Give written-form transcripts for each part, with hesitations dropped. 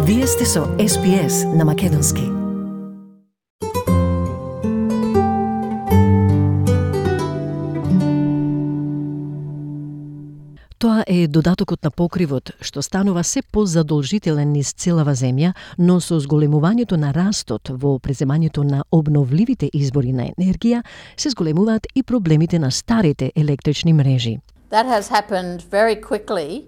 Вие сте со SPS на Македонски. Тоа е додатокот на покривот, што станува се позадолжителен низ целава земја, но со зголемувањето на растот во преземањето на обновливите извори на енергија, се зголемуваат и проблемите на старите електрични мрежи. That has happened very quickly,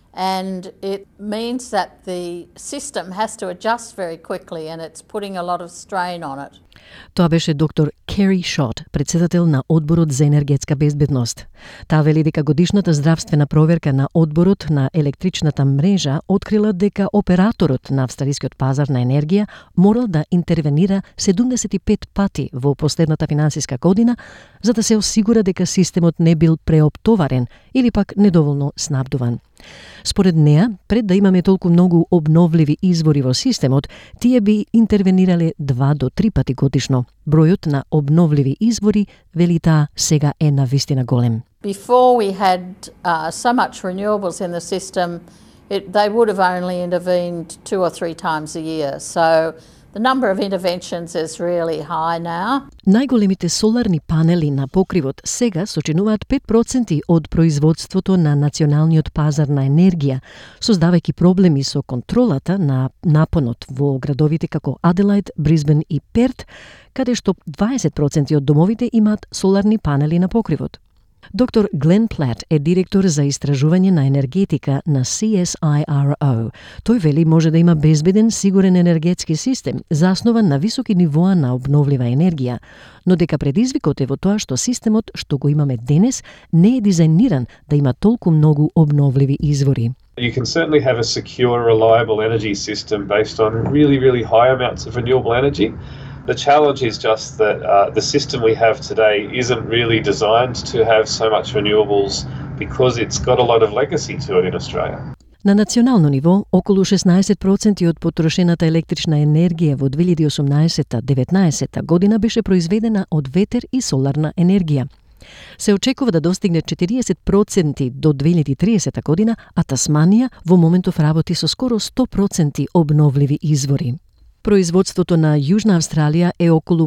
and it means that the system has to adjust very quickly, and it's putting a lot of strain on it. Тоа беше доктор Кери Шот, председател на Одборот за енергетска безбедност. Таа вели дека годишната здравствена проверка на Одборот на електричната мрежа открила дека операторот на австралискиот пазар на енергија морал да интервенира 75 пати во последната финансиска година за да се осигура дека системот не бил преоптоварен или пак недоволно снабдуван. Според неа, пред да имаме толку многу обновливи извори во системот, тие би интервенирале 2 до 3 пати годишно. Бројот на обновливи извори, вели таа, сега е навистина голем. Before we had so much renewables in the system, they would have only intervened 2 or 3 times a year. So the number of interventions is really high now. Најголемите соларни панели на покривот сега сочинуваат 5% од производството на националниот пазар на енергија, создавајќи проблеми со контролата на напонот во градовите како Аделаид, Брисбен и Перт, каде што 20% од домовите имаат соларни панели на покривот. Доктор Глен Плат е директор за истражување на енергетика на CSIRO. Тој вели може да има безбеден, сигурен енергетски систем, заснован на високи нивоа на обновлива енергија, но дека предизвикот е во тоа што системот што го имаме денес не е дизајниран да има толку многу обновливи извори. You can certainly have a secure, reliable energy system based on really, really high amounts of renewable energy. The challenge is just that the system we have today isn't really designed to have so much renewables because it's got a lot of legacy to it in Australia. На национално ниво, околу 16% од потрошената електрична енергија во 2018-19 година беше произведена од ветер и соларна енергија. Се очекува да достигне 40% до 2030 година, а Тасманија во моментов работи со скоро 100% обновливи извори. Производството на Јужна Австралија е околу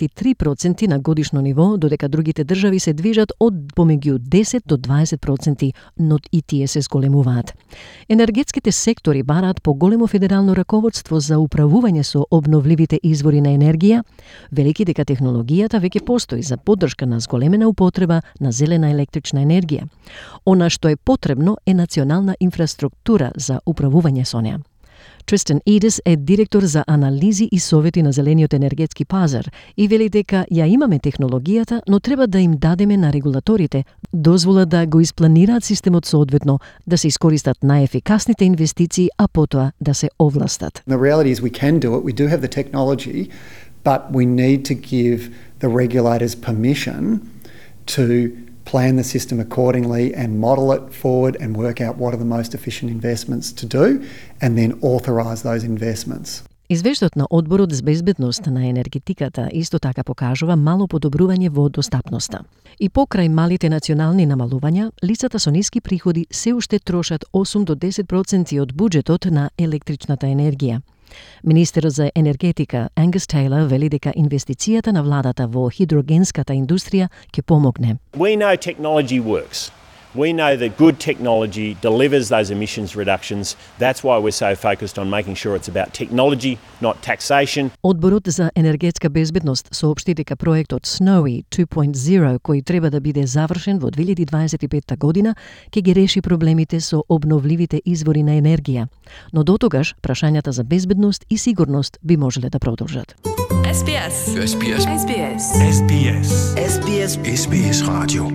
53% на годишно ниво, додека другите држави се движат од помеѓу 10 до 20%, но и тие се зголемуваат. Енергетските сектори бараат поголемо федерално раководство за управување со обновливите извори на енергија, велики дека технологијата веќе постои за поддршка на зголемена употреба на зелена електрична енергија. Она што е потребно е национална инфраструктура за управување со неа. Тристан Идис е директор за анализи и совети на зелениот енергетски пазар и вели дека ја имаме технологијата, но треба да им дадеме на регулаторите дозвола да го испланираат системот соодветно, да се искористат најефикасните инвестиции, а потоа да се овластат. The reality is we can do it. We do have the technology, but we need to give the regulators permission to plan the system accordingly and model it forward and work out what are the most efficient investments to do and then authorise those investments. Извештајот на Одборот за безбедност на енергетиката исто така покажува мало подобрување во достапноста. И покрај малите национални намалувања, лицата со ниски приходи се уште трошат 8 до 10% од буџетот на електричната енергија. Министерот за енергетика Ангус Тейлор вели дека инвестицијата на владата во хидрогенската индустрија ќе помогне. We know technology works. We know that good technology delivers those emissions reductions. That's why we're so focused on making sure it's about technology, not taxation. Одборот за енергетска безбедност соопшти дека проектот Snowy 2.0, кој треба да биде завршен во 2025 година, ќе ги реши проблемите со обновливите извори на енергија. Но дотогаш прашањата за безбедност и сигурност би можеле да продолжат. SBS. SBS. SBS. SBS. SBS. SBS Radio.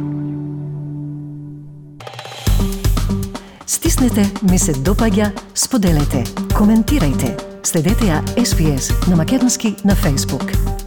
Стиснете, ми се допаѓа, споделете, коментирајте. Следете ја SBS на Македонски на Facebook.